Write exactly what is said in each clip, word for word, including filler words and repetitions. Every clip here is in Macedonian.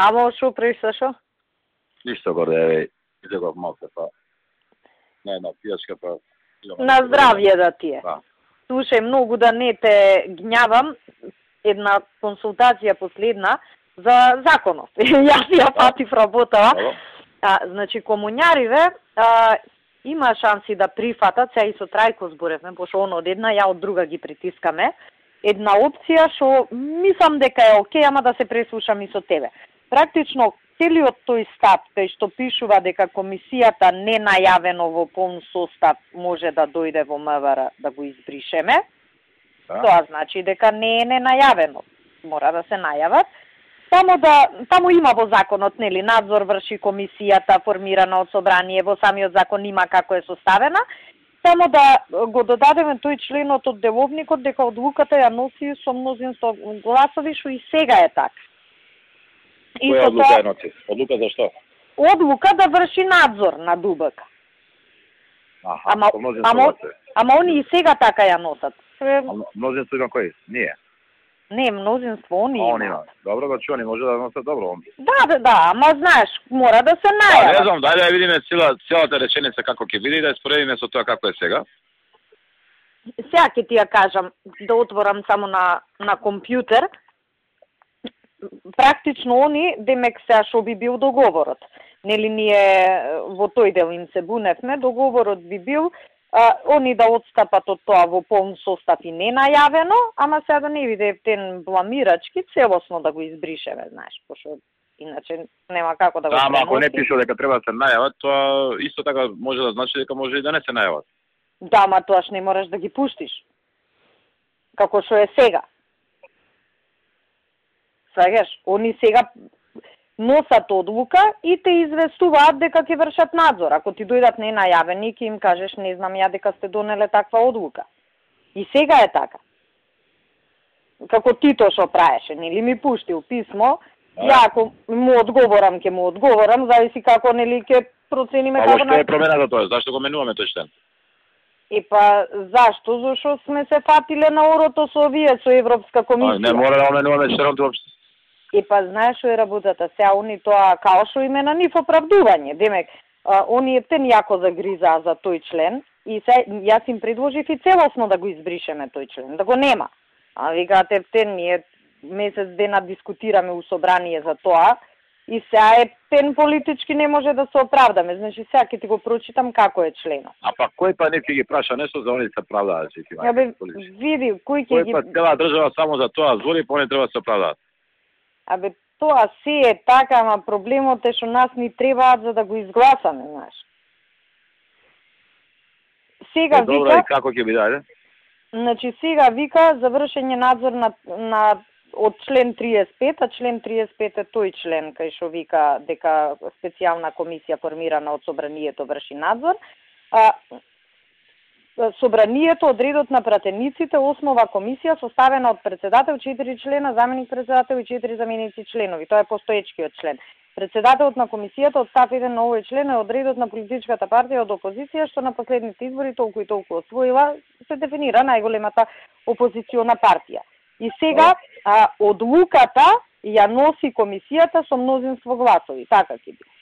Амо шо пришла шо? Ништо горе, еве, излегов малце, па на една пијачка, па... На здравје да ти е. Да. Слушај, многу да не те гњавам, една консултација последна за законот. Јас ја патив работава. А, значи, комуњариве а, има шанси да прифатат, сега и со Трајко зборевме, пошто он од една, ја од друга ги притискаме, една опција што мислам дека е окей, ама да се преслушам и со тебе. Практично, целиот тој став, кај што пишува дека комисијата не најавено во полн состав може да дојде во МВР да го избришеме, да. Тоа значи дека не е ненајавено. Мора да се најават. Таму да таму има во законот, нели, надзор врши комисијата формирана од собрание, во самиот закон има како е составена. Само да го додадеме тој членот од деловникот дека одлуката ја носи со мнозинство гласови, што и сега е така. И која одлука е носи? Одлука за што? Одлука да врши надзор на ДУБК. Аха, ама, ама, ама они и сега така ја носат. Мнозинство има кој? Ние? Не, мнозинство они има. има. Добро, значи они може да носат добро. Да, да, да, ама знаеш, мора да се најава. Да, не знам, дај да видиме цела, целата реченица како ќе биде и да споредиме со тоа како е сега. Сега ќе ти ја кажам, да отворам само на, на компјутер. Практично они, демек сега шо би бил договорот. Нели ние во тој дел им се буневме, договорот би бил а, они да отстапат од тоа во полн состав и не најавено, ама сега да не биде ефтен бламирачки, целосно да го избришеме, знаеш, пошто иначе нема како да го преноси. Да, ама ако не пише дека треба да се најават, тоа исто така може да значи дека може и да не се најават. Да, ама тоаш не можеш да ги пуштиш. Како што е сега. Сваѓаш, они сега носат одлука и те известуваат дека ќе вршат надзор. Ако ти дојдат ненајавени, ќе им кажеш, не знам ја дека сте донеле таква одлука. И сега е така. Како Тито што праеше, нели ми пуштил писмо, а, ја ако му одговорам, ќе му одговорам, зависи како, нели, ќе процениме а, како... А што е промена за тоа? Зашто го менуваме тој член? И па, зашто? Зашто сме се фатиле на орото со овие, со Европска комисија. А, не мора да го менуваме членот уопште. И па, знаеш што е работата? Сега они тоа, као што име на нив оправдување. Демек, а, они ептен јако загризаа за тој член и се, јас им предложив и целосно да го избришеме тој член, да го нема. А викаат ептен, ние месец дена дискутираме у собрание за тоа и сега ептен политички не може да се оправдаме. Значи, сега ќе ти го прочитам како е членот. А па кој па не ќе ги праша нешто за они се правдаат, че ти мај? Абе, види, кој ќе ги... Кој па цела држава само за тоа збори, па они треба да се оправдаат. Абе, тоа се е така, ама проблемот е што нас ни требаат за да го изгласаме, знаеш. Сега е, добра, вика... и како ќе биде, ајде? Значи, сега вика завршен е надзор на, на од член триесет и пет, а член триесет и пет е тој член кај што вика дека специјална комисија формирана од собранието врши надзор. А, Собранието од редот на пратениците основа комисија составена од председател, четири члена, заменик председател и четири заменици членови. Тоа е постоечкиот член. Председателот на комисијата од став еден на овој член е од редот на политичката партија од опозиција, што на последните избори толку и толку освоила, се дефинира најголемата опозициона партија. И сега а, одлуката ја носи комисијата со мнозинство гласови. Така ќе биде.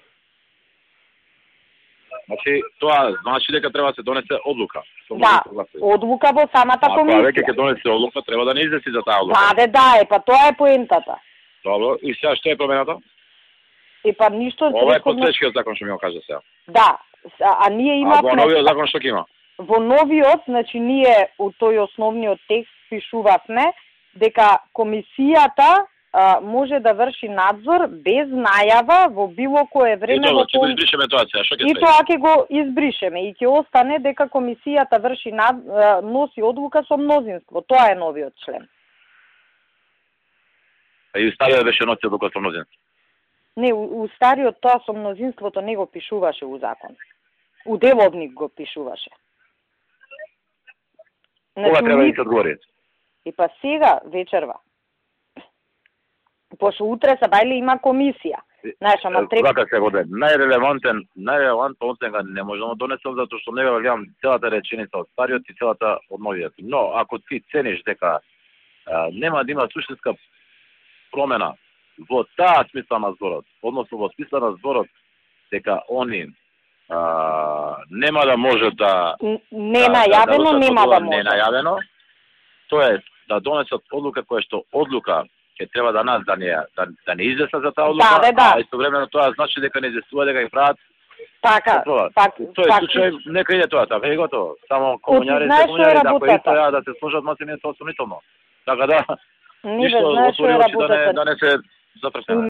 Значи, тоа значи дека треба да се донесе одлука. Да, одлука во самата комисија. Ако веќе ќе донесе одлука, треба да не излети за таа одлука. Да, да, да, е, па тоа е поентата. Добро, и сега што е промената? И па ништо... Ова е постоечкиот закон што ми го кажа сега. Да, а, а ние имавме... А во новиот закон што ќе има? Во новиот, значи ние у тој основниот текст пишувавме дека комисијата а, може да врши надзор без најава во било кое време. И тоа ќе го избришеме тоа сега, што ќе И тоа ќе го избришеме и ќе остане дека комисијата врши над, а, носи одлука со мнозинство. Тоа е новиот член. А и стариот беше носи одлука со мнозинство. Не, у, у стариот тоа со мнозинството не го пишуваше у закон. У деловник го пишуваше. Кога треба да се одговори? И па сега вечерва. Пошто утре са бајле има комисија. Знаеш, ама треба... Така се годе. Најрелевантен, најрелевантен оценка не можам да донесам затоа што не валјам целата реченица од стариот и целата од новиот. Но ако ти цениш дека а, нема да има суштинска промена во таа смисла на зборот, односно во смисла на зборот дека они а, нема да може да не најавено, да, да нема да може. Не најавено, тоа е да донесат одлука која што одлука ќе треба да нас да не да, да не известа за таа одлука, да, да. а истовремено тоа значи дека не известува дека ги прават. Така, пак, тој е случај, нека иде тоа, така и готово. Само комунјарите, комунјарите, ако и тоа да се сложат масивно сомнително. Така да, ништо отвори очи да не, да не се затресеме.